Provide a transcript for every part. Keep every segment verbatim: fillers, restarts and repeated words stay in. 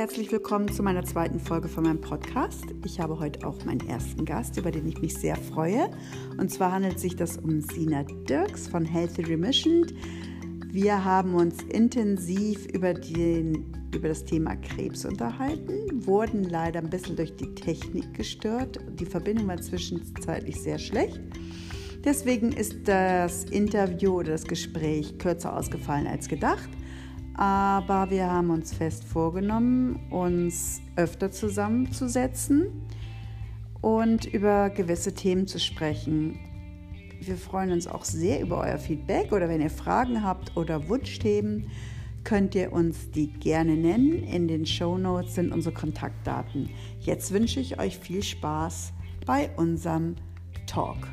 herzlich willkommen zu meiner zweiten Folge von meinem Podcast. Ich habe heute auch meinen ersten Gast, über den ich mich sehr freue. Und zwar handelt sich das um Sina Dirks von Healthy Remission. Wir haben uns intensiv über, den, über das Thema Krebs unterhalten, wurden leider ein bisschen durch die Technik gestört. Die Verbindung war zwischenzeitlich sehr schlecht. Deswegen ist das Interview oder das Gespräch kürzer ausgefallen als gedacht. Aber wir haben uns fest vorgenommen, uns öfter zusammenzusetzen und über gewisse Themen zu sprechen. Wir freuen uns auch sehr über euer Feedback oder wenn ihr Fragen habt oder Wunschthemen, könnt ihr uns die gerne nennen. In den Shownotes sind unsere Kontaktdaten. Jetzt wünsche ich euch viel Spaß bei unserem Talk.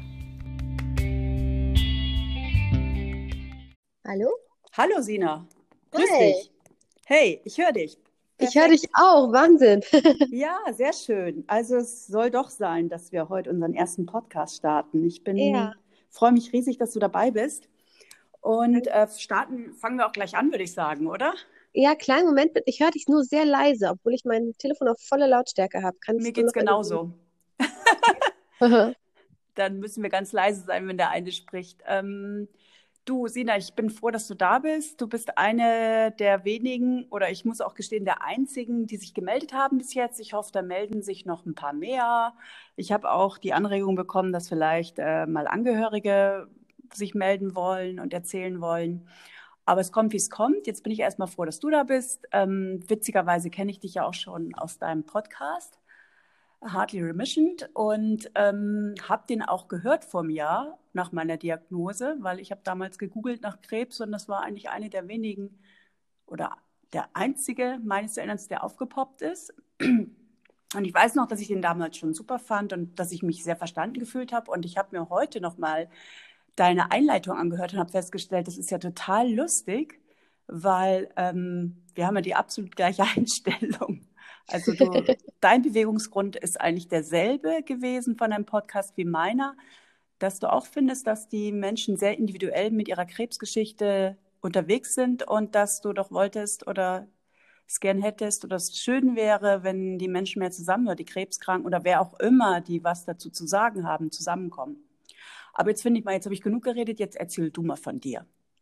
Hallo? Hallo Sina. Grüß Hi. dich. Hey, ich höre dich. Ich höre dich auch, Wahnsinn. Ja, sehr schön. Also es soll doch sein, dass wir heute unseren ersten Podcast starten. Ich bin, Ja. freue mich riesig, dass du dabei bist. Und äh, starten, fangen wir auch gleich an, würde ich sagen, oder? Ja, kleinen Moment, bitte. Ich höre dich nur sehr leise, obwohl ich mein Telefon auf volle Lautstärke habe. Kannst Mir du geht's noch genauso. irgendwie... Dann müssen wir ganz leise sein, wenn der eine spricht. Ähm, Du, Sina, ich bin froh, dass du da bist. Du bist eine der wenigen, oder ich muss auch gestehen, der einzigen, die sich gemeldet haben bis jetzt. Ich hoffe, da melden sich noch ein paar mehr. Ich habe auch die Anregung bekommen, dass vielleicht äh, mal Angehörige sich melden wollen und erzählen wollen. Aber es kommt, wie es kommt. Jetzt bin ich erstmal froh, dass du da bist. Ähm, witzigerweise kenne ich dich ja auch schon aus deinem Podcast. Healthy Remission und ähm, habe den auch gehört vom Jahr nach meiner Diagnose, weil ich habe damals gegoogelt nach Krebs und das war eigentlich eine der wenigen oder der einzige meines Erachtens, der aufgepoppt ist. Und ich weiß noch, dass ich den damals schon super fand und dass ich mich sehr verstanden gefühlt habe und ich habe mir heute noch mal deine Einleitung angehört und habe festgestellt, das ist ja total lustig, weil ähm, wir haben ja die absolut gleiche Einstellung. Also du, dein Bewegungsgrund ist eigentlich derselbe gewesen von deinem Podcast wie meiner, dass du auch findest, dass die Menschen sehr individuell mit ihrer Krebsgeschichte unterwegs sind und dass du doch wolltest oder es gern hättest oder es schön wäre, wenn die Menschen mehr zusammen oder die Krebskranken oder wer auch immer, die was dazu zu sagen haben, zusammenkommen. Aber jetzt finde ich mal, jetzt habe ich genug geredet, jetzt erzähl du mal von dir.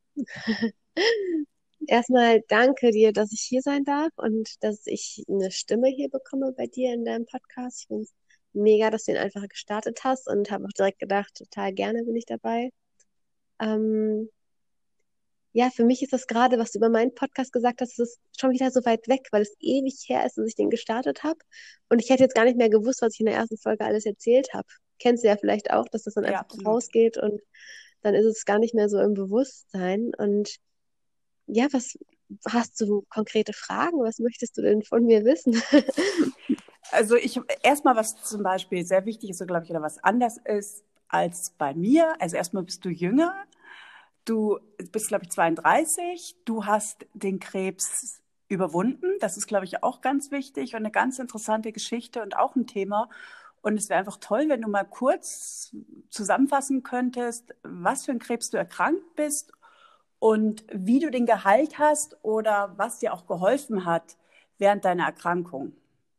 Erstmal danke dir, dass ich hier sein darf und dass ich eine Stimme hier bekomme bei dir in deinem Podcast. Ich finde es mega, dass du ihn einfach gestartet hast und habe auch direkt gedacht, total gerne bin ich dabei. Ähm, ja, für mich ist das gerade, was du über meinen Podcast gesagt hast, das ist schon wieder so weit weg, weil es ewig her ist, dass ich den gestartet habe. Und ich hätte jetzt gar nicht mehr gewusst, was ich in der ersten Folge alles erzählt habe. Kennst du ja vielleicht auch, dass das dann Ja, einfach absolut. rausgeht und dann ist es gar nicht mehr so im Bewusstsein. Und ja, was hast du konkrete Fragen? Was möchtest du denn von mir wissen? Also ich erstmal, was zum Beispiel sehr wichtig ist, so glaube ich, oder was anders ist als bei mir. Also erstmal bist du jünger. Du bist, glaube ich, zweiunddreißig. Du hast den Krebs überwunden. Das ist, glaube ich, auch ganz wichtig und eine ganz interessante Geschichte und auch ein Thema. Und es wäre einfach toll, wenn du mal kurz zusammenfassen könntest, was für ein Krebs du erkrankt bist und wie du den geheilt hast oder was dir auch geholfen hat während deiner Erkrankung.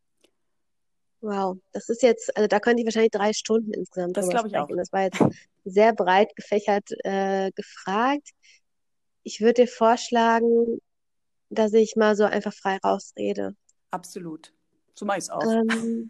Wow, das ist jetzt, also da könnte ich wahrscheinlich drei Stunden insgesamt Das drüber glaube ich auch. sprechen. Das war jetzt sehr breit gefächert äh, gefragt. Ich würde dir vorschlagen, dass ich mal so einfach frei rausrede. Absolut. So mache ich es auch. Ähm,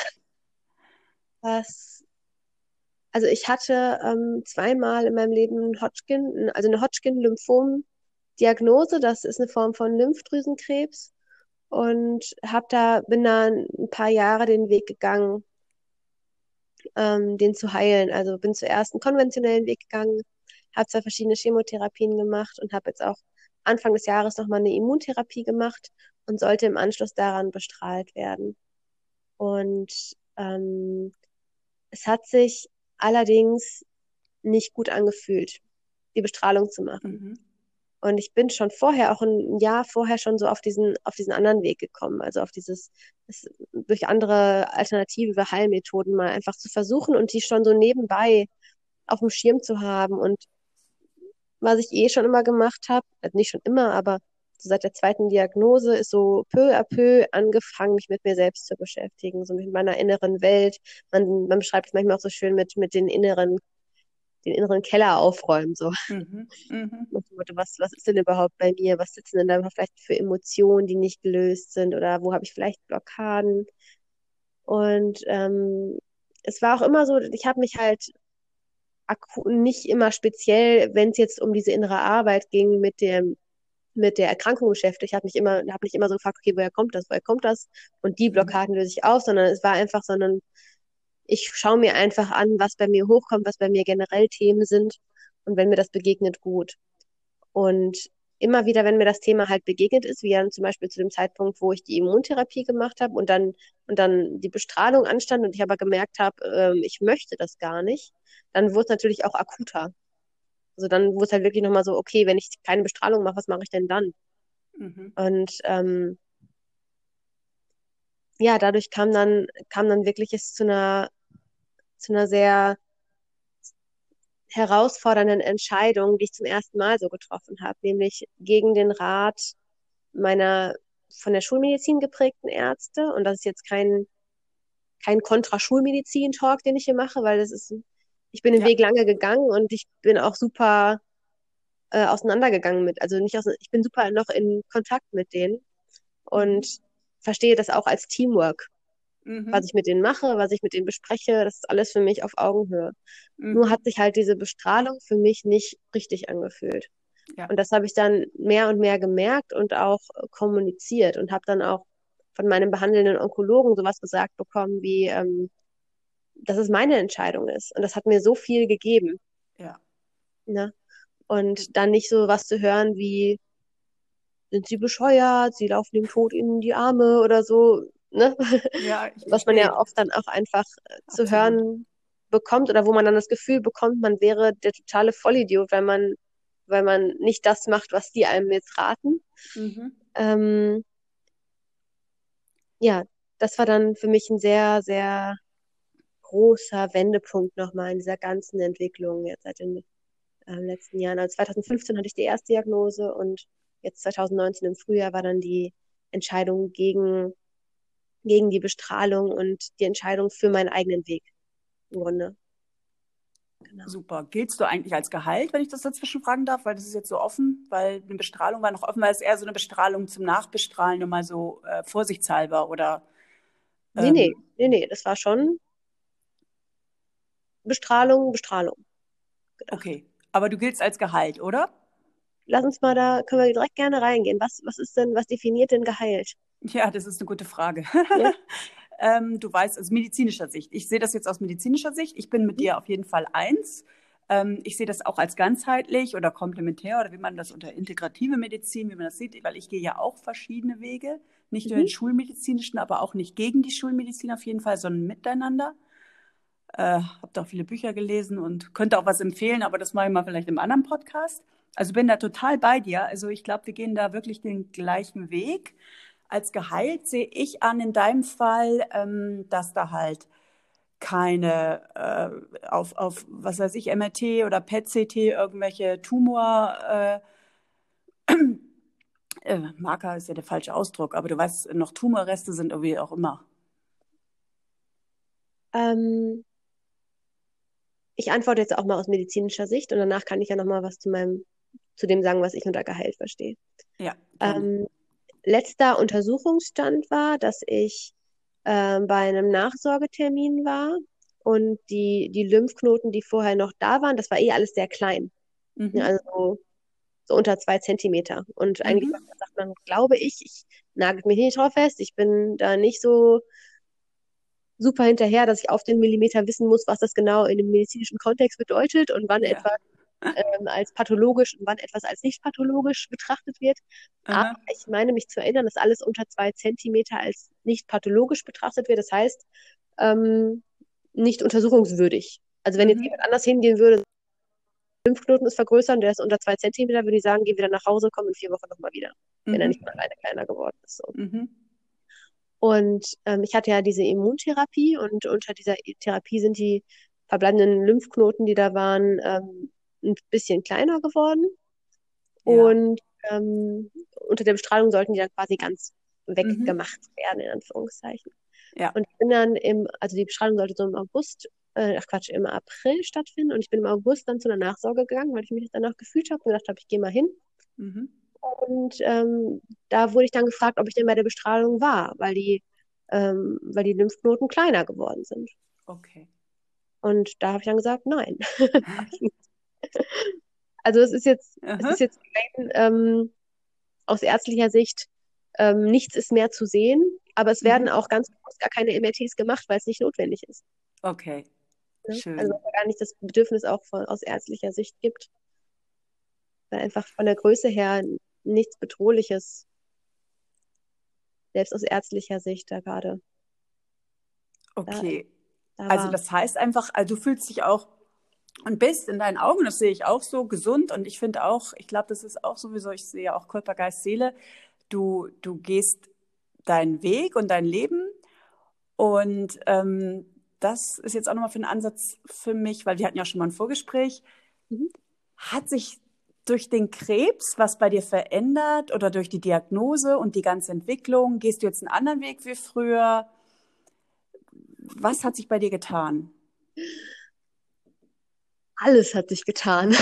was, also ich hatte ähm, zweimal in meinem Leben Hodgkin, also eine Hodgkin-Lymphom-Diagnose. Das ist eine Form von Lymphdrüsenkrebs. Und hab da, bin da ein paar Jahre den Weg gegangen, ähm, den zu heilen. Also bin zuerst einen konventionellen Weg gegangen, habe zwei verschiedene Chemotherapien gemacht und habe jetzt auch Anfang des Jahres nochmal eine Immuntherapie gemacht und sollte im Anschluss daran bestrahlt werden. Und ähm, es hat sich allerdings nicht gut angefühlt, die Bestrahlung zu machen. Mhm. Und ich bin schon vorher, auch ein Jahr vorher schon so auf diesen, auf diesen anderen Weg gekommen, also auf dieses, das, durch andere alternative Heilmethoden mal einfach zu versuchen und die schon so nebenbei auf dem Schirm zu haben. Und was ich eh schon immer gemacht habe, also nicht schon immer, aber so seit der zweiten Diagnose ist so peu à peu angefangen, mich mit mir selbst zu beschäftigen, so mit meiner inneren Welt. Man, man beschreibt es manchmal auch so schön mit, mit den inneren, den inneren Keller aufräumen, so. Mhm. Mhm. Nach dem Motto, Was, was ist denn überhaupt bei mir? Was sitzen denn da vielleicht für Emotionen, die nicht gelöst sind? Oder wo habe ich vielleicht Blockaden? Und ähm, es war auch immer so, ich habe mich halt akku- nicht immer speziell, wenn es jetzt um diese innere Arbeit ging, mit dem mit der Erkrankung beschäftigt. Ich habe mich immer, habe nicht immer so gefragt, okay, woher kommt das, woher kommt das? Und die Mhm. Blockaden löse ich auf, sondern es war einfach, sondern ich schaue mir einfach an, was bei mir hochkommt, was bei mir generell Themen sind. Und wenn mir das begegnet, gut. Und immer wieder, wenn mir das Thema halt begegnet ist, wie dann zum Beispiel zu dem Zeitpunkt, wo ich die Immuntherapie gemacht habe und dann, und dann die Bestrahlung anstand und ich aber gemerkt habe, ähm, ich möchte das gar nicht, dann wurde es natürlich auch akuter. Also dann wurde es halt wirklich nochmal so, okay, wenn ich keine Bestrahlung mache, was mache ich denn dann? Mhm. Und ähm, ja, dadurch kam dann, kam dann wirklich es zu einer, zu einer sehr herausfordernden Entscheidung, die ich zum ersten Mal so getroffen habe, nämlich gegen den Rat meiner von der Schulmedizin geprägten Ärzte. Und das ist jetzt kein, kein Kontra-Schulmedizin-Talk, den ich hier mache, weil das ist, ich bin den Ja. Weg lange gegangen und ich bin auch super äh, auseinandergegangen mit, also nicht aus, ich bin super noch in Kontakt mit denen Mhm. und verstehe das auch als Teamwork. Was Mhm. ich mit denen mache, was ich mit denen bespreche, das ist alles für mich auf Augenhöhe. Nur Mhm. hat sich halt diese Bestrahlung für mich nicht richtig angefühlt. Ja. Und das habe ich dann mehr und mehr gemerkt und auch äh, kommuniziert und habe dann auch von meinem behandelnden Onkologen sowas gesagt bekommen, wie, ähm, dass es meine Entscheidung ist. Und das hat mir so viel gegeben. Ja. Ne? Und dann nicht so was zu hören wie, sind Sie bescheuert, Sie laufen dem Tod in die Arme oder so, ne? Ja, ich Was man ja verstehe. oft dann auch einfach äh, zu Absolut. hören bekommt oder wo man dann das Gefühl bekommt, man wäre der totale Vollidiot, weil man, weil man nicht das macht, was die einem jetzt raten. Mhm. Ähm, ja, das war dann für mich ein sehr, sehr großer Wendepunkt nochmal in dieser ganzen Entwicklung jetzt seit den äh, letzten Jahren. Also zwanzig fünfzehn hatte ich die erste Diagnose und jetzt zwanzig neunzehn im Frühjahr war dann die Entscheidung gegen, gegen die Bestrahlung und die Entscheidung für meinen eigenen Weg im Grunde. Genau. Super. Giltst du eigentlich als Gehalt, wenn ich das dazwischen fragen darf? Weil das ist jetzt so offen, weil eine Bestrahlung war noch offen, weil es eher so eine Bestrahlung zum Nachbestrahlen, nur mal so äh, vorsichtshalber oder Nee, nee, ähm, nee, nee, das war schon Bestrahlung, Bestrahlung gedacht. okay. Aber du giltst als Gehalt, oder? Lass uns mal da, können wir direkt gerne reingehen. Was, was ist denn, was definiert denn Geheilt? Ja, das ist eine gute Frage. Ja? Ähm, du weißt, aus medizinischer Sicht. Ich sehe das jetzt aus medizinischer Sicht. Ich bin mit Mhm. dir auf jeden Fall eins. Ähm, ich sehe das auch als ganzheitlich oder komplementär oder wie man das unter integrative Medizin, wie man das sieht, weil ich gehe ja auch verschiedene Wege. Nicht nur den Mhm. schulmedizinischen, aber auch nicht gegen die Schulmedizin auf jeden Fall, sondern miteinander. Äh, habe da auch viele Bücher gelesen und könnte auch was empfehlen, aber das mache ich mal vielleicht im anderen Podcast. Also bin da total bei dir. Also ich glaube, wir gehen da wirklich den gleichen Weg. Als Gehalt sehe ich an in deinem Fall, ähm, dass da halt keine äh, auf, auf, was weiß ich, M R T oder P E T-C T irgendwelche Tumor, äh, äh, Marker ist ja der falsche Ausdruck, aber du weißt, noch Tumorreste sind irgendwie auch immer. Ähm, ich antworte jetzt auch mal aus medizinischer Sicht und danach kann ich ja nochmal was zu meinem, zu dem sagen, was ich unter Geheilt verstehe. Ja, gerne. Ähm, letzter Untersuchungsstand war, dass ich ähm, bei einem Nachsorgetermin war und die, die Lymphknoten, die vorher noch da waren, das war eh alles sehr klein. Ja, Mhm. also so, so unter zwei Zentimeter. Und eigentlich Mhm. sagt man, glaube ich, ich nagel mich nicht drauf fest, ich bin da nicht so super hinterher, dass ich auf den Millimeter wissen muss, was das genau in dem medizinischen Kontext bedeutet und wann Ja. etwas ähm, als pathologisch und wann etwas als nicht pathologisch betrachtet wird. Aber Aha. ich meine mich zu erinnern, dass alles unter zwei Zentimeter als nicht pathologisch betrachtet wird. Das heißt, ähm, nicht untersuchungswürdig. Also wenn jetzt Mhm. jemand anders hingehen würde, Lymphknoten ist vergrößert, der ist unter zwei Zentimeter, würde ich sagen, geh wieder nach Hause, komm in vier Wochen nochmal wieder, wenn er nicht Mhm. von alleine kleiner geworden ist. So. Mhm. Und ähm, ich hatte ja diese Immuntherapie und unter dieser Therapie sind die verbleibenden Lymphknoten, die da waren, ähm, ein bisschen kleiner geworden. Ja. Und ähm, unter der Bestrahlung sollten die dann quasi ganz Mhm. weggemacht werden, in Anführungszeichen. Ja. Und ich bin dann im, also die Bestrahlung sollte so im August, äh, ach Quatsch, im April stattfinden. Und ich bin im August dann zu einer Nachsorge gegangen, weil ich mich danach gefühlt habe und gedacht habe, ich gehe mal hin. Mhm. Und ähm, da wurde ich dann gefragt, ob ich denn bei der Bestrahlung war, weil die, ähm, weil die Lymphknoten kleiner geworden sind. Okay. Und da habe ich dann gesagt, nein. Also es ist jetzt, es Aha. ist jetzt kein, ähm, aus ärztlicher Sicht, ähm, nichts ist mehr zu sehen, aber es werden Mhm. auch ganz bewusst gar keine M R Ts gemacht, weil es nicht notwendig ist. Okay. Ne? Also weil Schön. es ja gar nicht das Bedürfnis auch von, aus ärztlicher Sicht gibt, weil einfach von der Größe her nichts Bedrohliches, selbst aus ärztlicher Sicht da gerade da, Okay. da Also war. das heißt einfach, also du fühlst dich auch und bist in deinen Augen, das sehe ich auch so, gesund. Und ich finde auch, ich glaube, das ist auch sowieso, ich sehe auch Körper, Geist, Seele. Du, du gehst deinen Weg und dein Leben. Und ähm, das ist jetzt auch nochmal für einen Ansatz für mich, weil wir hatten ja schon mal ein Vorgespräch. Mhm. Hat sich durch den Krebs was bei dir verändert oder durch die Diagnose und die ganze Entwicklung? Gehst du jetzt einen anderen Weg wie früher? Was hat sich bei dir getan? Alles hat sich getan.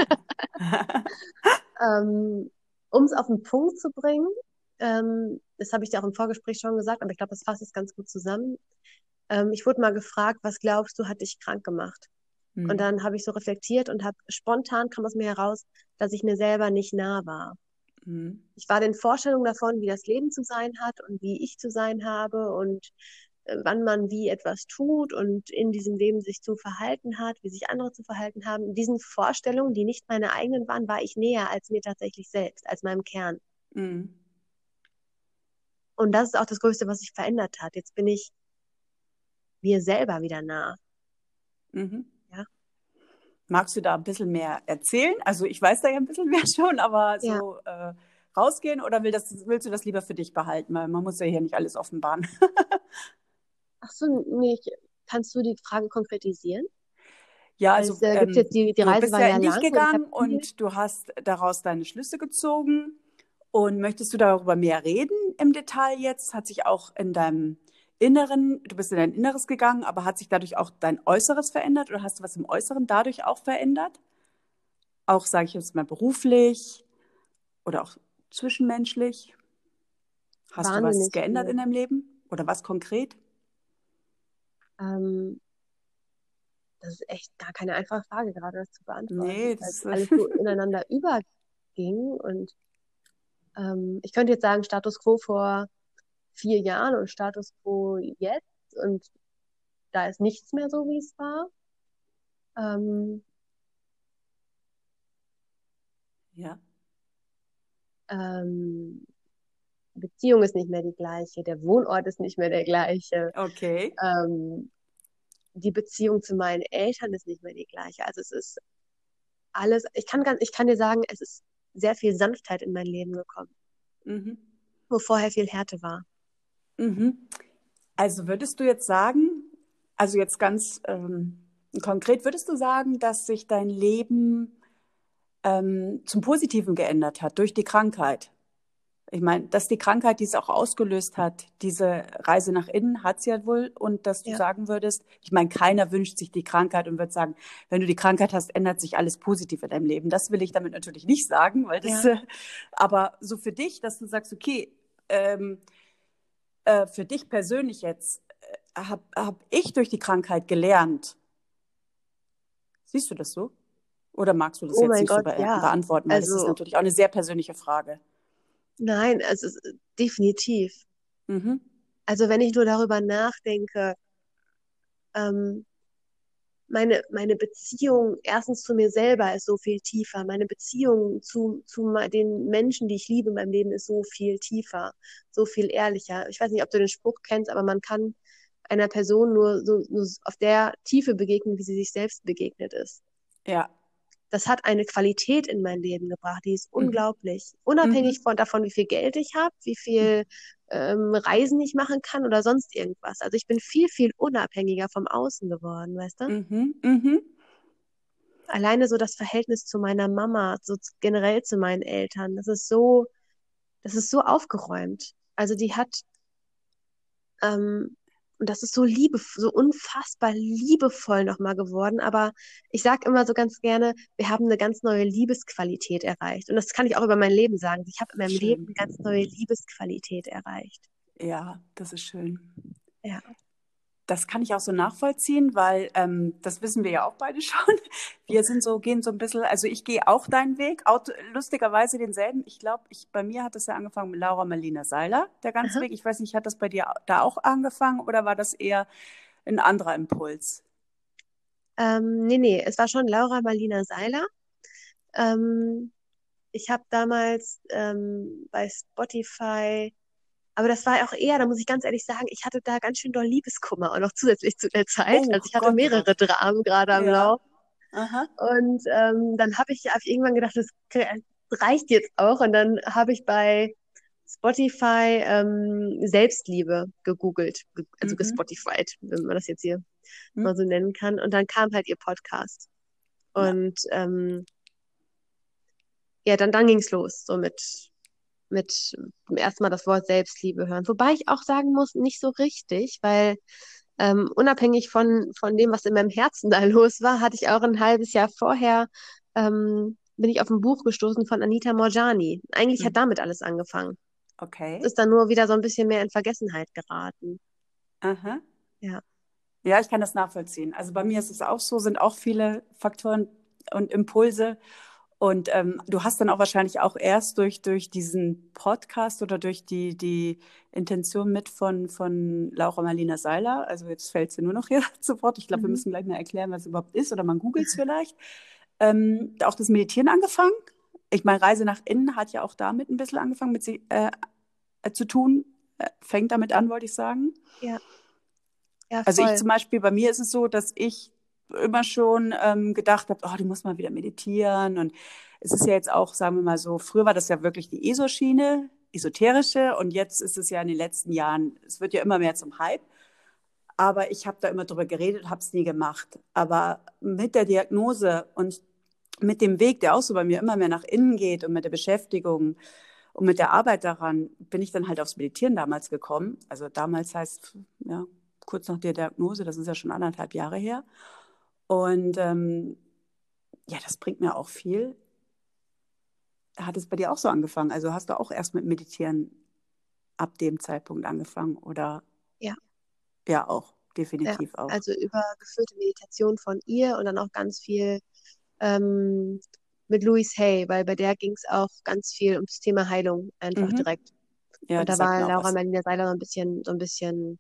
Ähm, um es auf den Punkt zu bringen, ähm, das habe ich dir auch im Vorgespräch schon gesagt, aber ich glaube, das fasst es ganz gut zusammen. Ähm, ich wurde mal gefragt, was glaubst du, hat dich krank gemacht? Und Hm. dann habe ich so reflektiert und habe spontan kam aus mir heraus, dass ich mir selber nicht nah war. Hm. Ich war den Vorstellungen davon, wie das Leben zu sein hat und wie ich zu sein habe und äh, wann man wie etwas tut und in diesem Leben sich zu verhalten hat, wie sich andere zu verhalten haben. In diesen Vorstellungen, die nicht meine eigenen waren, war ich näher als mir tatsächlich selbst, als meinem Kern. Hm. Und das ist auch das Größte, was sich verändert hat. Jetzt bin ich mir selber wieder nah. Mhm. Ja, Magst du da ein bisschen mehr erzählen? Also ich weiß da ja ein bisschen mehr schon, aber ja. so äh, rausgehen oder will das, willst du das lieber für dich behalten? Weil man muss ja hier nicht alles offenbaren. Ach so, nee, ich, kannst du die Frage konkretisieren? Ja, Weil also es äh, gibt ähm, jetzt, die, die du Reise bist war ja ja in dich lang und ich habe gegangen viel. und du hast daraus deine Schlüsse gezogen. Und möchtest du darüber mehr reden im Detail jetzt? Hat sich auch in deinem Inneren, du bist in dein Inneres gegangen, aber hat sich dadurch auch dein Äußeres verändert oder hast du was im Äußeren dadurch auch verändert? Auch, sage ich jetzt mal, beruflich oder auch zwischenmenschlich? Hast du was Wahnsinnig geändert viel. in deinem Leben oder was konkret? Ähm, Das ist echt gar keine einfache Frage, gerade das zu beantworten, Nee, weil es das, äh, alles so ineinander überging. Und ähm, ich könnte jetzt sagen, Status quo vor vier Jahren und Status quo jetzt. Und da ist nichts mehr so, wie es war. Ähm, ja, ähm, Beziehung ist nicht mehr die gleiche, der Wohnort ist nicht mehr der gleiche. okay. Ähm, die Beziehung zu meinen Eltern ist nicht mehr die gleiche. Also es ist alles, ich kann, ganz, ich kann dir sagen, es ist sehr viel Sanftheit in mein Leben gekommen, Mhm. wo vorher viel Härte war. Mhm. Also würdest du jetzt sagen, also jetzt ganz ähm, konkret, würdest du sagen, dass sich dein Leben ähm, zum Positiven geändert hat durch die Krankheit? Ich meine, dass die Krankheit, die es auch ausgelöst hat, diese Reise nach innen, hat es ja wohl. Und dass du Ja, sagen würdest, ich meine, keiner wünscht sich die Krankheit und wird sagen, wenn du die Krankheit hast, ändert sich alles positiv in deinem Leben. Das will ich damit natürlich nicht sagen, weil das, ja. äh, aber so für dich, dass du sagst, okay, ähm, äh, für dich persönlich jetzt, äh, habe hab ich durch die Krankheit gelernt. Siehst du das so? Oder magst du das Oh jetzt mein nicht so Gott, be ja. beantworten, weil das ist Also, natürlich auch eine sehr persönliche Frage. nein, also es- definitiv. Mhm. Also, wenn ich nur darüber nachdenke, ähm, meine, meine Beziehung erstens zu mir selber ist so viel tiefer. Meine Beziehung zu, zu me- den Menschen, die ich liebe in meinem Leben, ist so viel tiefer, so viel ehrlicher. Ich weiß nicht, ob du den Spruch kennst, aber man kann einer Person nur, so, nur auf der Tiefe begegnen, wie sie sich selbst begegnet ist. Ja. Das hat eine Qualität in mein Leben gebracht, die ist Mhm. unglaublich. Unabhängig Mhm. von davon, wie viel Geld ich habe, wie viel ähm, Reisen ich machen kann oder sonst irgendwas. Also ich bin viel, viel unabhängiger vom Außen geworden, weißt du? Mhm. Mhm. alleine so das Verhältnis zu meiner Mama, so z- generell zu meinen Eltern, das ist so, das ist so aufgeräumt. Also die hat, ähm, und das ist so liebe, so unfassbar liebevoll nochmal geworden. Aber ich sage immer so ganz gerne, wir haben eine ganz neue Liebesqualität erreicht. Und das kann ich auch über mein Leben sagen. Ich habe in meinem Leben Schön. eine ganz neue Liebesqualität erreicht. Ja, das ist schön. Ja. Das kann ich auch so nachvollziehen, weil ähm, das wissen wir ja auch beide schon. Wir sind so, gehen so ein bisschen, also ich gehe auch deinen Weg, auch lustigerweise denselben. Ich glaube, ich, bei mir hat das ja angefangen mit Laura Marlina Seiler, der ganze Aha. Weg. Ich weiß nicht, hat das bei dir da auch angefangen oder war das eher ein anderer Impuls? Ähm, nee, nee, es war schon Laura Marlina Seiler. Ähm, ich habe damals ähm, bei Spotify, aber das war auch eher, da muss ich ganz ehrlich sagen, ich hatte da ganz schön doll Liebeskummer auch noch zusätzlich zu der Zeit. Oh Also ich hatte Gott, oh mehrere Gott. Dramen gerade am Ja. Laufen. Aha. Und ähm, dann habe ich hab ich irgendwann gedacht, das reicht jetzt auch. Und dann habe ich bei Spotify ähm, Selbstliebe gegoogelt, ge also Mhm. gespotified, wenn man das jetzt hier Hm. mal so nennen kann. Und dann kam halt ihr Podcast. Ja. Und ähm, ja, dann, dann ging es los, so mit, mit dem ersten Mal das Wort Selbstliebe hören. Wobei ich auch sagen muss, nicht so richtig, weil ähm, unabhängig von, von dem, was in meinem Herzen da los war, hatte ich auch ein halbes Jahr vorher, ähm, bin ich auf ein Buch gestoßen von Anita Moorjani. Eigentlich hat Hm. damit alles angefangen. Es Okay. ist dann nur wieder so ein bisschen mehr in Vergessenheit geraten. Aha. Ja. Ja, ich kann das nachvollziehen. Also bei mir ist es auch so, sind auch viele Faktoren und Impulse. Und ähm, du hast dann auch wahrscheinlich auch erst durch, durch diesen Podcast oder durch die, die Intention mit von, von Laura Marlina Seiler, also jetzt fällt sie nur noch hier zu Wort. Ich glaube, wir Mhm. müssen gleich mal erklären, was es überhaupt ist oder man googelt es vielleicht. Ähm, auch das Meditieren angefangen. Ich meine, Reise nach innen hat ja auch damit ein bisschen angefangen mit sie, äh, äh, zu tun. Äh, fängt damit an, wollte ich sagen. Ja, ja, Also ich voll. zum Beispiel, bei mir ist es so, dass ich immer schon ähm, gedacht habe, oh, du musst mal wieder meditieren. Und es ist ja jetzt auch, sagen wir mal so, früher war das ja wirklich die ESO-Schiene, esoterische. Und jetzt ist es ja in den letzten Jahren, es wird ja immer mehr zum Hype. Aber ich habe da immer drüber geredet, habe es nie gemacht. Aber mit der Diagnose und mit dem Weg, der auch so bei mir immer mehr nach innen geht und mit der Beschäftigung und mit der Arbeit daran, bin ich dann halt aufs Meditieren damals gekommen. Also damals heißt, ja, kurz nach der Diagnose, das ist ja schon anderthalb Jahre her. Und ähm, ja, das bringt mir auch viel. Hat es bei dir auch so angefangen? Also hast du auch erst mit Meditieren ab dem Zeitpunkt angefangen? Oder Ja, ja, auch, ja. definitiv auch. Also über geführte Meditation von ihr und dann auch ganz viel ähm, mit Louise Hay, weil bei der ging es auch ganz viel ums Thema Heilung einfach Mhm. direkt. Ja, Und das da sagt war mir auch Laura was. Marlina Seiler so ein bisschen, so ein bisschen,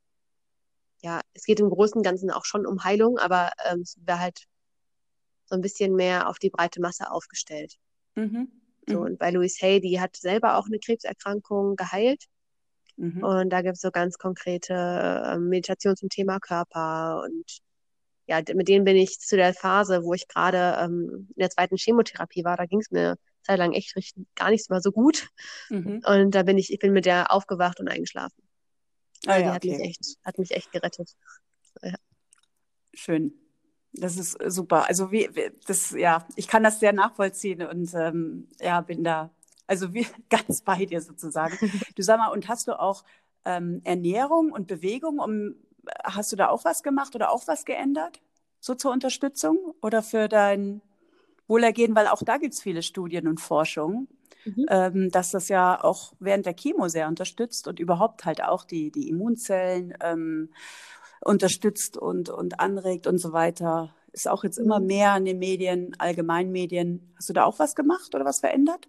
ja, es geht im Großen und Ganzen auch schon um Heilung, aber ähm, es war halt so ein bisschen mehr auf die breite Masse aufgestellt. Mhm. So, Mhm. und bei Louise Hay, die hat selber auch eine Krebserkrankung geheilt. Mhm. Und da gibt es so ganz konkrete äh, Meditation zum Thema Körper. Und ja, mit denen bin ich zu der Phase, wo ich gerade ähm, in der zweiten Chemotherapie war, da ging es mir eine Zeit lang echt richtig, gar nicht mal so gut. Mhm. Und da bin ich, ich bin mit der aufgewacht und eingeschlafen. Ah Also die ja, hat mich okay. echt, hat mich echt gerettet. Ja. Schön. Das ist äh, super. Also wie, wie das, ja, ich kann das sehr nachvollziehen und ähm, ja, bin da, also wie, ganz bei dir sozusagen. Du sag mal, und hast du auch ähm, Ernährung und Bewegung, um, hast du da auch was gemacht oder auch was geändert? So zur Unterstützung oder für dein Wohlergehen? Weil auch da gibt es viele Studien und Forschung, Mhm. ähm, dass das ja auch während der Chemo sehr unterstützt und überhaupt halt auch die, die Immunzellen ähm, unterstützt und, und anregt und so weiter. Ist auch jetzt immer Mhm. mehr in den Medien, Allgemeinmedien. Hast du da auch was gemacht oder was verändert?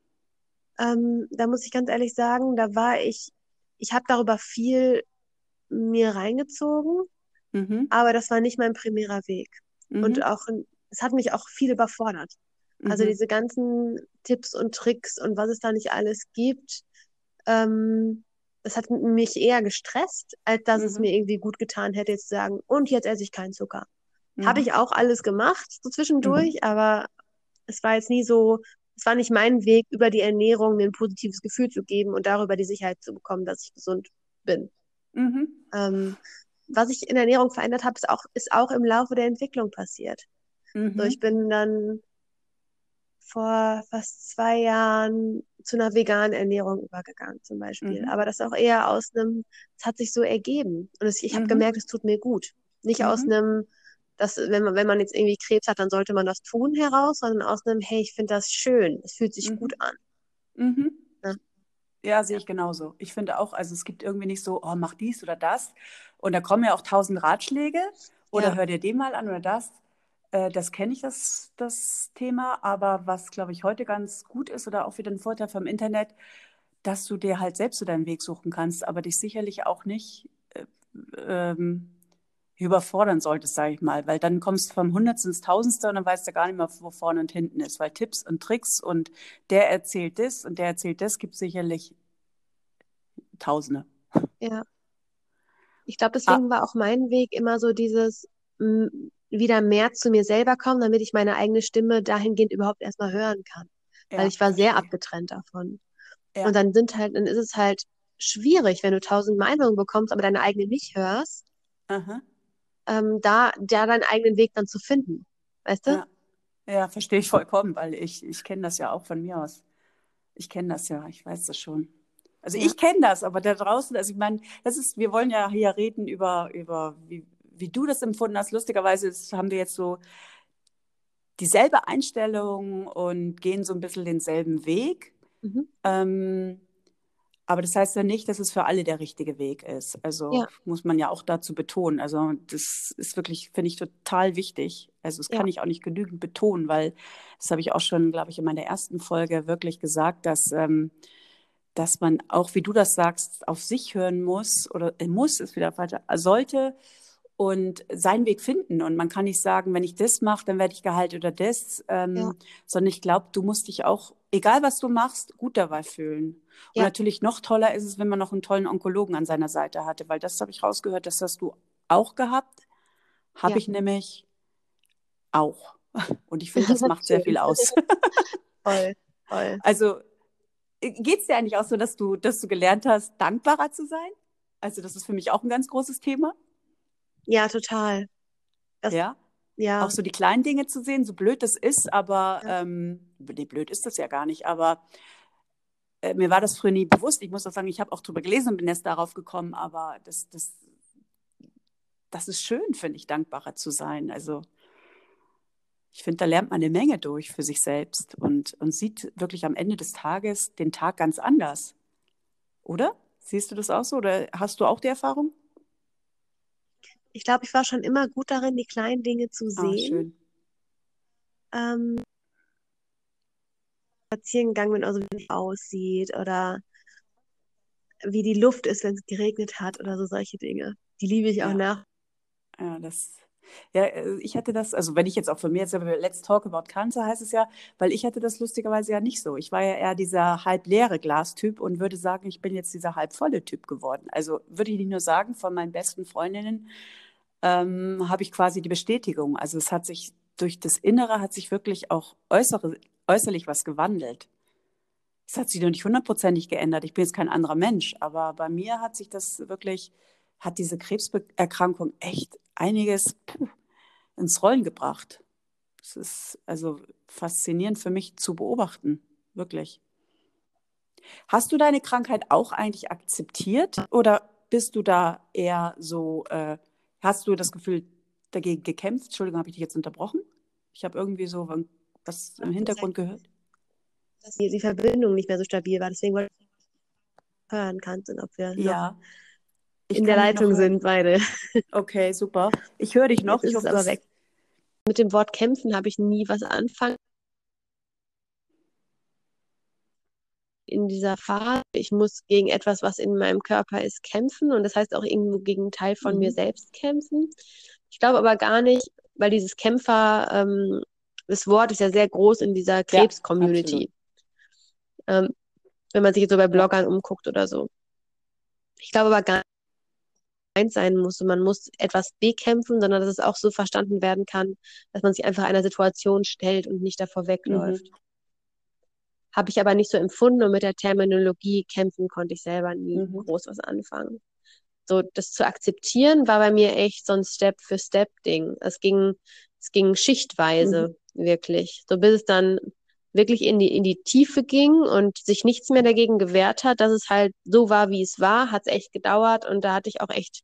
Ähm, da muss ich ganz ehrlich sagen, da war ich, ich habe darüber viel mir reingezogen, Mhm. aber das war nicht mein primärer Weg. Und Mhm. auch, es hat mich auch viel überfordert. Also Mhm. diese ganzen Tipps und Tricks und was es da nicht alles gibt, ähm, das hat mich eher gestresst, als dass es Mhm. mir irgendwie gut getan hätte, jetzt zu sagen, und jetzt esse ich keinen Zucker. Habe Mhm. ich auch alles gemacht, so Mhm. zwischendurch, aber es war jetzt nie so, es war nicht mein Weg, über die Ernährung mir ein positives Gefühl zu geben und darüber die Sicherheit zu bekommen, dass ich gesund bin. Mhm. Ähm, was ich in der Ernährung verändert habe, ist auch, ist auch im Laufe der Entwicklung passiert. So, ich Mhm. bin dann vor fast zwei Jahren zu einer veganen Ernährung übergegangen, zum Beispiel. Mhm. Aber das auch eher aus einem, es hat sich so ergeben. Und es, ich habe Mhm. gemerkt, es tut mir gut. Nicht aus Mhm. einem, dass, wenn man, wenn man jetzt irgendwie Krebs hat, dann sollte man das tun heraus, sondern aus einem, hey, ich finde das schön. Es fühlt sich gut Mhm. an. Mhm. Ne? Ja, sehe Ja. ich genauso. Ich finde auch, also es gibt irgendwie nicht so, oh, mach dies oder das. Und da kommen ja auch tausend Ratschläge oder Ja. hör dir den mal an oder das. Äh, das kenne ich, das, das Thema. Aber was, glaube ich, heute ganz gut ist oder auch wieder ein Vorteil vom Internet, dass du dir halt selbst so deinen Weg suchen kannst, aber dich sicherlich auch nicht äh, ähm, überfordern solltest, sage ich mal, weil dann kommst du vom Hundertsten ins Tausendste und dann weißt du gar nicht mehr, wo vorne und hinten ist, weil Tipps und Tricks und der erzählt das und der erzählt das, gibt sicherlich Tausende. Ja. Ich glaube, Ah, deswegen war auch mein Weg immer so dieses m, wieder mehr zu mir selber kommen, damit ich meine eigene Stimme dahingehend überhaupt erstmal hören kann. Weil ja, ich war sehr verstehe. abgetrennt davon. Ja, Und dann sind halt, dann ist es halt schwierig, wenn du tausend Meinungen bekommst, aber deine eigene nicht hörst, aha, ähm, da, da deinen eigenen Weg dann zu finden. Weißt du? ja, ja, verstehe ich vollkommen, weil ich, ich kenne das ja auch von mir aus. Ich kenne das ja, ich weiß das schon. Also Ja, ich kenne das, aber da draußen, also ich meine, das ist, wir wollen ja hier reden über, über wie, wie du das empfunden hast. Lustigerweise ist, haben wir jetzt so dieselbe Einstellung und gehen so ein bisschen denselben Weg. mhm. Ähm, aber das heißt ja nicht, dass es für alle der richtige Weg ist. Also Ja, muss man ja auch dazu betonen. Also das ist wirklich, finde ich, total wichtig. Also das ja, kann ich auch nicht genügend betonen, weil das habe ich auch schon, glaube ich, in meiner ersten Folge wirklich gesagt, dass, ähm, dass man auch, wie du das sagst, auf sich hören muss oder äh, muss, ist wieder falsch, sollte und seinen Weg finden. Und man kann nicht sagen, wenn ich das mache, dann werde ich gehalten oder das, ja, ähm, sondern ich glaube, du musst dich auch, egal was du machst, gut dabei fühlen. Und ja, natürlich noch toller ist es, wenn man noch einen tollen Onkologen an seiner Seite hatte, weil das habe ich rausgehört, das hast du auch gehabt, habe ja. ich nämlich auch. Und ich finde, das macht sehr Schön. viel aus. Voll, voll. Also geht es dir eigentlich auch so, dass du, dass du gelernt hast, dankbarer zu sein? Also das ist für mich auch ein ganz großes Thema. Ja, total. Das, Ja, auch ja, so die kleinen Dinge zu sehen, so blöd das ist, aber ja, ähm, nee, blöd ist das ja gar nicht, aber äh, mir war das früher nie bewusst. Ich muss auch sagen, ich habe auch drüber gelesen und bin erst darauf gekommen, aber das, das, das ist schön, finde ich, dankbarer zu sein. Also ich finde, da lernt man eine Menge durch für sich selbst und, und sieht wirklich am Ende des Tages den Tag ganz anders, oder? Siehst du das auch so oder hast du auch die Erfahrung? ich glaube, ich war schon immer gut darin, die kleinen Dinge zu Ah, sehen. schön. Ähm, spazieren gegangen bin, also wie es aussieht oder wie die Luft ist, wenn es geregnet hat oder so solche Dinge. Die liebe ich auch Ja. nach. Ja, das, ja, äh, ich hatte das, also wenn ich jetzt auch von mir jetzt, Let's Talk About Cancer heißt es ja, weil ich hatte das lustigerweise ja nicht so. Ich war ja eher dieser halb leere Glastyp und würde sagen, ich bin jetzt dieser halb volle Typ geworden. Also würde ich nicht nur sagen, von meinen besten Freundinnen ähm, habe ich quasi die Bestätigung. Also es hat sich durch das Innere hat sich wirklich auch äußere, äußerlich was gewandelt. Es hat sich noch nicht hundertprozentig geändert. Ich bin jetzt kein anderer Mensch, aber bei mir hat sich das wirklich, hat diese Krebserkrankung echt einiges puh, ins Rollen gebracht. Es ist also faszinierend für mich zu beobachten, wirklich. Hast du deine Krankheit auch eigentlich akzeptiert oder bist du da eher so, äh, hast du das Gefühl, dagegen gekämpft? Entschuldigung, habe ich dich jetzt unterbrochen? Ich habe irgendwie so was im Hintergrund gehört. Dass die, die Verbindung nicht mehr so stabil war. Deswegen wollte ich hören kannst und ob wir noch Ja, ich in der kann dich noch Leitung hören. sind, beide. Okay, super. Ich höre dich noch. Jetzt Ich ist es hoffe, aber dass. weg. Mit dem Wort kämpfen habe ich nie was anfangen in dieser Phase. Ich muss gegen etwas, was in meinem Körper ist, kämpfen und das heißt auch irgendwo gegen einen Teil von mir Mhm. selbst kämpfen. Ich glaube aber gar nicht, weil dieses Kämpfer, ähm, das Wort ist ja sehr groß in dieser Ja, absolut. Krebs-Community. Ähm, wenn man sich jetzt so bei Ja. Bloggern umguckt oder so. Ich glaube aber gar eins sein muss und man muss etwas bekämpfen, sondern dass es auch so verstanden werden kann, dass man sich einfach einer Situation stellt und nicht davor wegläuft. Mhm. Habe ich aber nicht so empfunden und mit der Terminologie kämpfen konnte ich selber nie Mhm. groß was anfangen. So, das zu akzeptieren war bei mir echt so ein Step-für-Step-Ding. Es ging es ging Mhm. schichtweise wirklich, so bis es dann wirklich in die, in die Tiefe ging und sich nichts mehr dagegen gewehrt hat, dass es halt so war, wie es war, hat es echt gedauert und da hatte ich auch echt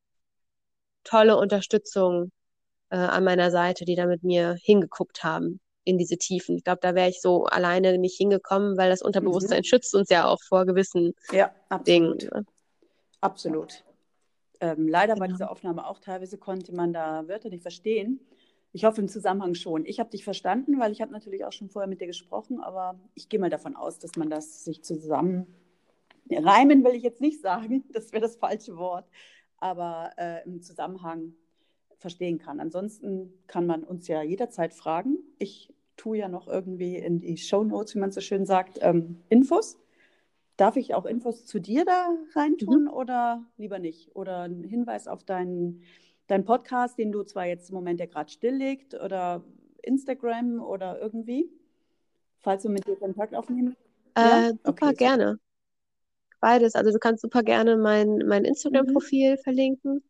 tolle Unterstützung äh, an meiner Seite, die da mit mir hingeguckt haben in diese Tiefen. Ich glaube, da wäre ich so alleine nicht hingekommen, weil das Unterbewusstsein Mhm. schützt uns ja auch vor gewissen Ja, Dingen. absolut. Ne? Absolut. Ähm, leider bei Genau. dieser Aufnahme auch teilweise konnte man da Wörter nicht verstehen. Ich hoffe im Zusammenhang schon. Ich habe dich verstanden, weil ich habe natürlich auch schon vorher mit dir gesprochen, aber ich gehe mal davon aus, dass man das sich zusammen reimen will ich jetzt nicht sagen, das wäre das falsche Wort, aber äh, im Zusammenhang verstehen kann. Ansonsten kann man uns ja jederzeit fragen. Ich tue ja noch irgendwie in die Shownotes, wie man so schön sagt, ähm, Infos. Darf ich auch Infos zu dir da Mhm. reintun oder lieber nicht? Oder einen Hinweis auf deinen, deinen Podcast, den du zwar jetzt im Moment ja gerade stilllegt, oder Instagram oder irgendwie, falls wir mit dir Kontakt aufnehmen? Ja? Äh, super Okay, super. gerne. Beides. Also du kannst super gerne mein, mein Mhm. Instagram-Profil verlinken.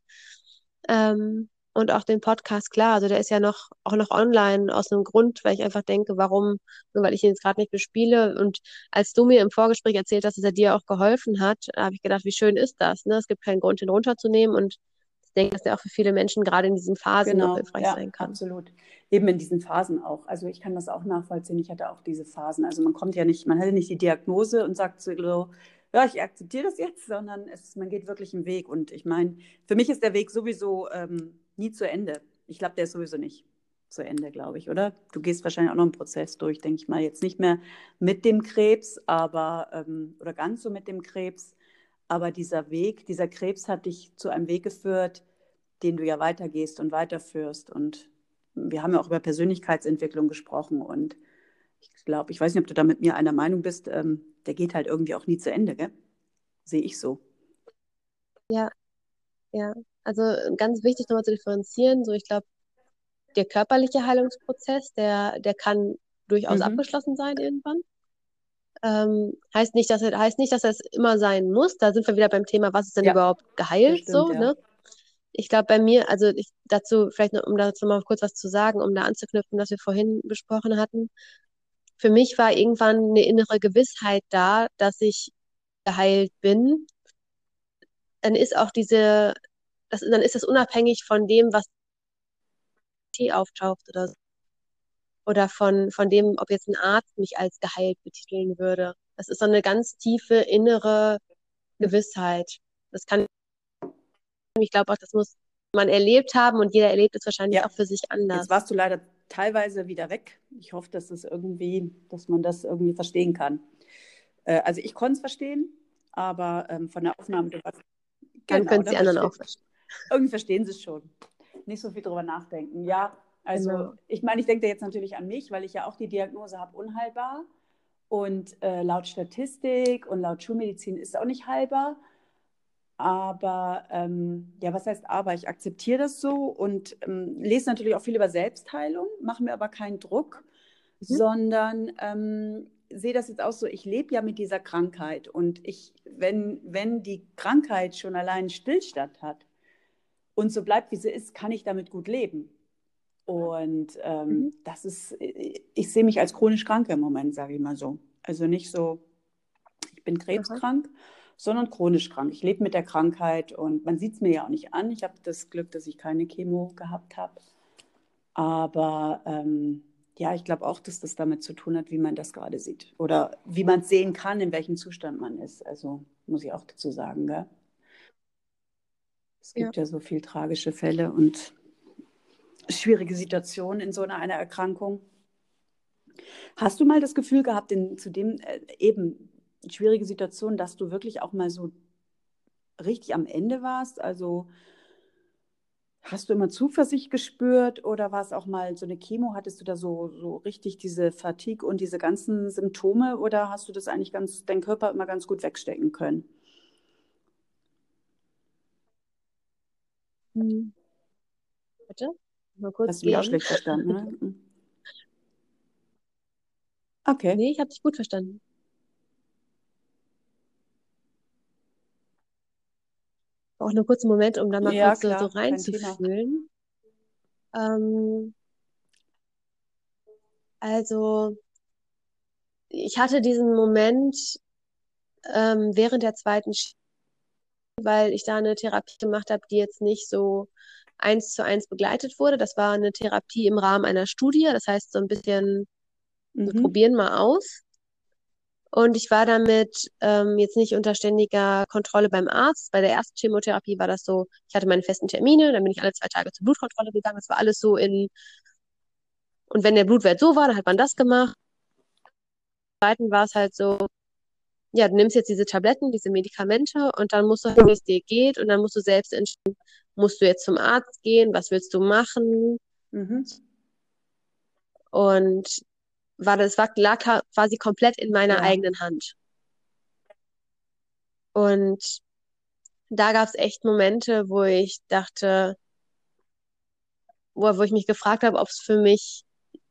Ähm, und auch den Podcast, klar. Also der ist ja noch auch noch online aus einem Grund, weil ich einfach denke, warum, nur weil ich ihn jetzt gerade nicht bespiele. Und als du mir im Vorgespräch erzählt hast, dass er dir auch geholfen hat, habe ich gedacht, wie schön ist das, ne? Es gibt keinen Grund, ihn runterzunehmen. Und ich denke, dass der auch für viele Menschen gerade in diesen Phasen noch Genau, hilfreich ja, sein kann. absolut. Eben in diesen Phasen auch. Also ich kann das auch nachvollziehen. Ich hatte auch diese Phasen. Also man kommt ja nicht, man hätte nicht die Diagnose und sagt so, ja, ich akzeptiere das jetzt, sondern es, man geht wirklich einen Weg. Und ich meine, für mich ist der Weg sowieso ähm, nie zu Ende. Ich glaube, der ist sowieso nicht zu Ende, glaube ich, oder? Du gehst wahrscheinlich auch noch einen Prozess durch, denke ich mal. Jetzt nicht mehr mit dem Krebs, aber ähm, oder ganz so mit dem Krebs. Aber dieser Weg, dieser Krebs hat dich zu einem Weg geführt, den du ja weitergehst und weiterführst. Und wir haben ja auch über Persönlichkeitsentwicklung gesprochen. Und ich glaube, ich weiß nicht, ob du da mit mir einer Meinung bist, ähm, der geht halt irgendwie auch nie zu Ende, gell? Sehe ich so. Ja, ja. Also ganz wichtig nochmal zu differenzieren. So, ich glaube, der körperliche Heilungsprozess, der, der kann durchaus Mhm. abgeschlossen sein irgendwann. Ähm, heißt nicht, dass er, heißt nicht, dass er es immer sein muss. Da sind wir wieder beim Thema, was ist denn Ja, überhaupt das geheilt, stimmt, so, ja. ne? Ich glaube, bei mir, also ich dazu, vielleicht noch, um dazu mal kurz was zu sagen, um da anzuknüpfen, was wir vorhin besprochen hatten. Für mich war irgendwann eine innere Gewissheit da, dass ich geheilt bin. Dann ist auch diese, das, dann ist das unabhängig von dem, was auftaucht oder so. Oder von, von dem, ob jetzt ein Arzt mich als geheilt betiteln würde. Das ist so eine ganz tiefe innere Gewissheit. Das kann, ich glaube auch, das muss man erlebt haben und jeder erlebt es wahrscheinlich Ja, auch für sich jetzt anders. warst du leider teilweise wieder weg. Ich hoffe, dass es irgendwie, dass man das irgendwie verstehen kann. Äh, also ich konnte es verstehen, aber ähm, von der Aufnahme, du warst, Dann genau, können es die dann anderen auch versteht, verstehen. irgendwie verstehen sie es schon. Nicht so viel drüber nachdenken. Ja, also Genau. ich meine, ich denke da jetzt natürlich an mich, weil ich ja auch die Diagnose habe, unheilbar. Und äh, laut Statistik und laut Schulmedizin ist es auch nicht heilbar. Aber ähm, ja, was heißt aber? Ich akzeptiere das so und ähm, lese natürlich auch viel über Selbstheilung, mache mir aber keinen Druck, Mhm. sondern ähm, sehe das jetzt auch so, ich lebe ja mit dieser Krankheit und ich, wenn, wenn die Krankheit schon allein einen Stillstand hat und so bleibt, wie sie ist, kann ich damit gut leben. Und ähm, Mhm. das ist, ich sehe mich als chronisch krank im Moment, sage ich mal so. Also nicht so, ich bin Aha. krebskrank, sondern chronisch krank. Ich lebe mit der Krankheit und man sieht es mir ja auch nicht an. Ich habe das Glück, dass ich keine Chemo gehabt habe. Aber ähm, ja, ich glaube auch, dass das damit zu tun hat, wie man das gerade sieht. Oder wie man es sehen kann, in welchem Zustand man ist. Also muss ich auch dazu sagen, gell? Es Ja. gibt ja so viele tragische Fälle und schwierige Situationen in so einer, einer Erkrankung. Hast du mal das Gefühl gehabt, in, zu dem äh, eben schwierige Situation, dass du wirklich auch mal so richtig am Ende warst? Also hast du immer Zuversicht gespürt oder war es auch mal so eine Chemo? Hattest du da so, so richtig diese Fatigue und diese ganzen Symptome oder hast du das eigentlich ganz, deinen Körper immer ganz gut wegstecken können? Mhm. Bitte? Mal kurz Hast du mich auch gehen. schlecht verstanden, oder? Mhm. Okay. Nee, ich habe dich gut verstanden. Auch einen kurzen Moment, um da mal Ja, kurz so, so klar, kein Thema. reinzufühlen. Ähm, Also ich hatte diesen Moment ähm, während der zweiten Schicht, weil ich da eine Therapie gemacht habe, die jetzt nicht so eins zu eins begleitet wurde. Das war eine Therapie im Rahmen einer Studie. Das heißt, so ein bisschen, wir Mhm. probieren mal aus. Und ich war damit ähm, jetzt nicht unter ständiger Kontrolle beim Arzt. Bei der ersten Chemotherapie war das so, ich hatte meine festen Termine, dann bin ich alle zwei Tage zur Blutkontrolle gegangen. Das war alles so in, und wenn der Blutwert so war, dann hat man das gemacht. Beim zweiten war es halt so, ja, du nimmst jetzt diese Tabletten, diese Medikamente und dann musst du hören, wie es dir geht und dann musst du selbst entscheiden, musst du jetzt zum Arzt gehen, was willst du machen? Mhm. Und war das war, lag quasi komplett in meiner Ja. eigenen Hand. Und da gab es echt Momente, wo ich dachte, wo, wo ich mich gefragt habe, ob es für mich,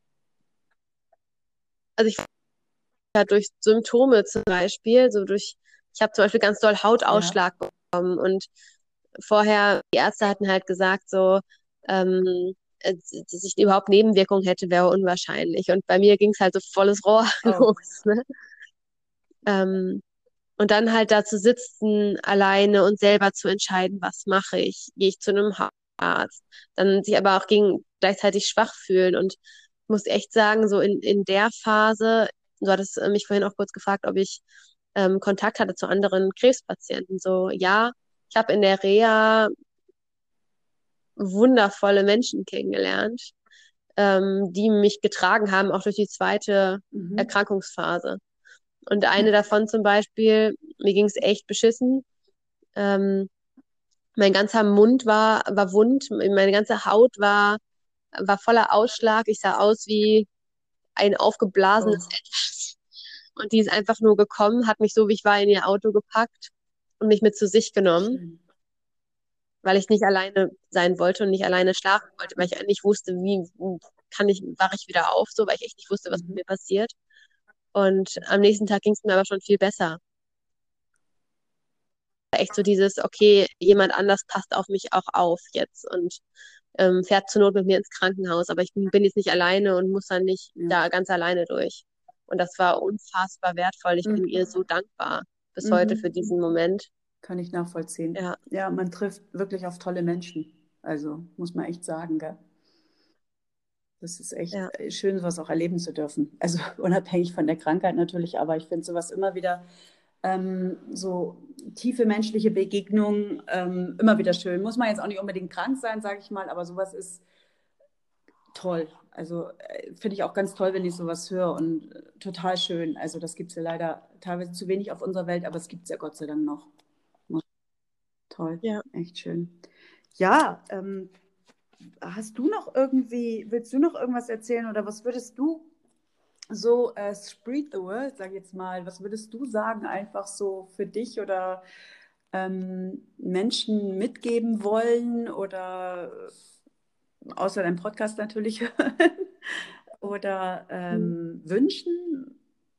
also ich ja durch Symptome zum Beispiel, so durch, ich habe zum Beispiel ganz doll Ja. Hautausschlag bekommen und vorher, die Ärzte hatten halt gesagt, so, ähm, äh, dass ich überhaupt Nebenwirkungen hätte, wäre unwahrscheinlich. Und bei mir ging es halt so volles Rohr Oh. los, ne? Ähm, und dann halt da zu sitzen, alleine und selber zu entscheiden, was mache ich? Gehe ich zu einem Arzt? Dann sich aber auch gegen, gleichzeitig schwach fühlen. Und ich muss echt sagen, so in, in der Phase, du hattest äh, mich vorhin auch kurz gefragt, ob ich ähm, Kontakt hatte zu anderen Krebspatienten. So, ja, ich habe in der Reha wundervolle Menschen kennengelernt, ähm, die mich getragen haben, auch durch die zweite Mhm. Erkrankungsphase. Und eine davon zum Beispiel, mir ging es echt beschissen. Ähm, mein ganzer Mund war, war wund, meine ganze Haut war, war voller Ausschlag. Ich sah aus wie ein aufgeblasenes Oh. Etwas. Und die ist einfach nur gekommen, hat mich so, wie ich war, in ihr Auto gepackt und mich mit zu sich genommen, Schön. weil ich nicht alleine sein wollte und nicht alleine schlafen wollte, weil ich nicht wusste, wie kann ich, wache ich wieder auf, so, weil ich echt nicht wusste, was mit Mhm. mir passiert. Und am nächsten Tag ging es mir aber schon viel besser. Echt so dieses, okay, jemand anders passt auf mich auch auf jetzt und ähm, fährt zur Not mit mir ins Krankenhaus, aber ich bin jetzt nicht alleine und muss dann nicht Ja. da ganz alleine durch. Und das war unfassbar wertvoll. Ich bin ihr Mhm. so dankbar bis heute für Mhm. diesen Moment. Kann ich nachvollziehen. Ja, Ja, man trifft wirklich auf tolle Menschen. Also muss man echt sagen, gell? Das ist echt ja, äh, schön, sowas auch erleben zu dürfen. Also unabhängig von der Krankheit natürlich, aber ich finde sowas immer wieder, ähm, so tiefe menschliche Begegnungen, ähm, immer wieder schön. Muss man jetzt auch nicht unbedingt krank sein, sage ich mal, aber sowas ist toll. Also äh, finde ich auch ganz toll, wenn ich sowas höre und äh, total schön. Also das gibt es ja leider teilweise zu wenig auf unserer Welt, aber es gibt es ja Gott sei Dank noch. Toll, ja. echt schön. Ja, ähm, hast du noch irgendwie, willst du noch irgendwas erzählen oder was würdest du so äh, spread the word, sag ich jetzt mal, was würdest du sagen, einfach so für dich oder ähm, Menschen mitgeben wollen oder äh, außer deinem Podcast natürlich hören oder ähm, wünschen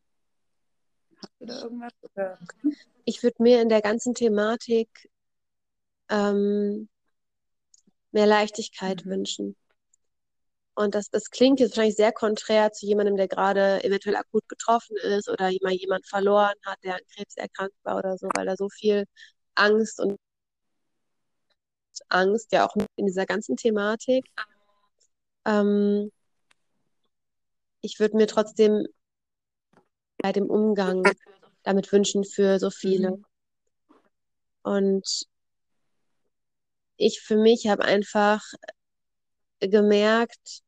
oder irgendwas? Oder? Ich würde mir in der ganzen Thematik ähm, mehr Leichtigkeit Mhm. wünschen. Und das, das klingt jetzt wahrscheinlich sehr konträr zu jemandem, der gerade eventuell akut getroffen ist oder mal jemand verloren hat, der an Krebs erkrankt war oder so, weil da so viel Angst und Angst ja auch in dieser ganzen Thematik. Ähm, Ich würde mir trotzdem bei dem Umgang damit wünschen für so viele. Mhm. Und ich für mich habe einfach gemerkt,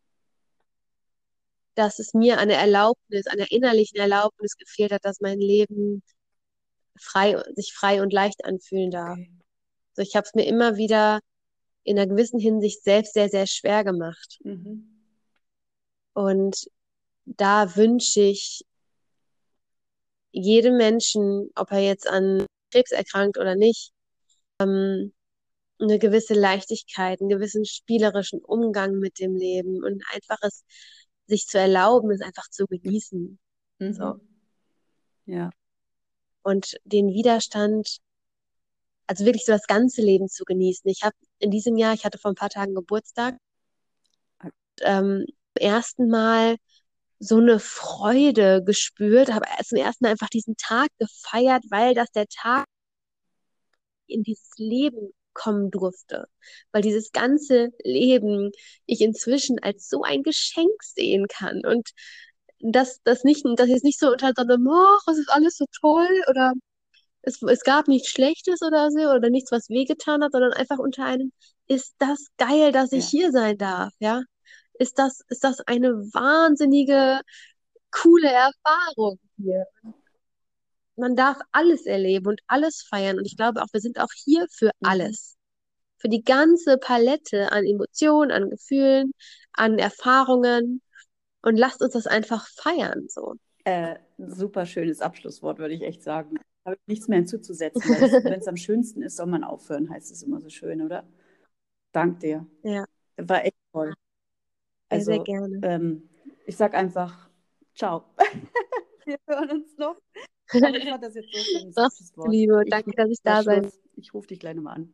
dass es mir eine Erlaubnis, einer innerlichen Erlaubnis gefehlt hat, dass mein Leben frei, sich frei und leicht anfühlen darf. Okay. Also ich habe es mir immer wieder in einer gewissen Hinsicht selbst sehr, sehr schwer gemacht. Mhm. Und da wünsche ich jedem Menschen, ob er jetzt an Krebs erkrankt oder nicht, ähm, eine gewisse Leichtigkeit, einen gewissen spielerischen Umgang mit dem Leben und einfach es sich zu erlauben, es einfach zu genießen. So. Mhm. Ja. Und den Widerstand, also wirklich so das ganze Leben zu genießen. Ich habe in diesem Jahr, ich hatte vor ein paar Tagen Geburtstag, ähm, zum ersten Mal so eine Freude gespürt, habe zum ersten Mal einfach diesen Tag gefeiert, weil das der Tag in dieses Leben kommen durfte. Weil dieses ganze Leben ich inzwischen als so ein Geschenk sehen kann. Und dass das nicht, dass jetzt nicht so unter so einem, oh, es ist alles so toll oder es, es gab nichts Schlechtes oder so oder nichts, was wehgetan hat, sondern einfach unter einem, ist das geil, dass ich Ja. hier sein darf, ja? Ist das, ist das eine wahnsinnige, coole Erfahrung hier? Man darf alles erleben und alles feiern. Und ich glaube auch, wir sind auch hier für Mhm. alles. Für die ganze Palette an Emotionen, an Gefühlen, an Erfahrungen. Und lasst uns das einfach feiern, so. Äh, super schönes Abschlusswort, würde ich echt sagen. Da habe ich nichts mehr hinzuzusetzen, weil es, wenn es am schönsten ist, soll man aufhören, heißt es immer so schön, oder? Dank dir. Ja, War echt toll. sehr, sehr Also, gerne. ähm, ich sag einfach, ciao. Wir hören uns noch. Aber ich fand das jetzt so schön, das Ach, Abschlusswort. Liebe, Ich danke, dass ich war da sein Schluss. Ich rufe dich gleich nochmal an.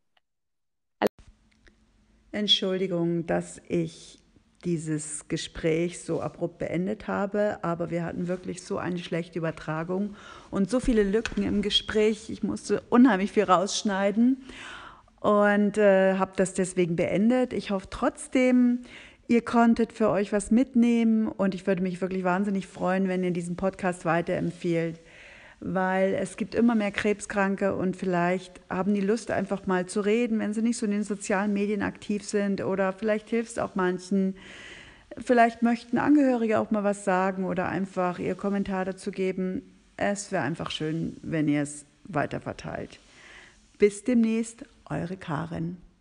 Entschuldigung, dass ich dieses Gespräch so abrupt beendet habe, aber wir hatten wirklich so eine schlechte Übertragung und so viele Lücken im Gespräch. Ich musste unheimlich viel rausschneiden und äh, habe das deswegen beendet. Ich hoffe trotzdem, ihr konntet für euch was mitnehmen und ich würde mich wirklich wahnsinnig freuen, wenn ihr diesen Podcast weiterempfehlt, weil es gibt immer mehr Krebskranke und vielleicht haben die Lust einfach mal zu reden, wenn sie nicht so in den sozialen Medien aktiv sind oder vielleicht hilft es auch manchen. Vielleicht möchten Angehörige auch mal was sagen oder einfach ihr Kommentar dazu geben. Es wäre einfach schön, wenn ihr es weiterverteilt. Bis demnächst, eure Karin.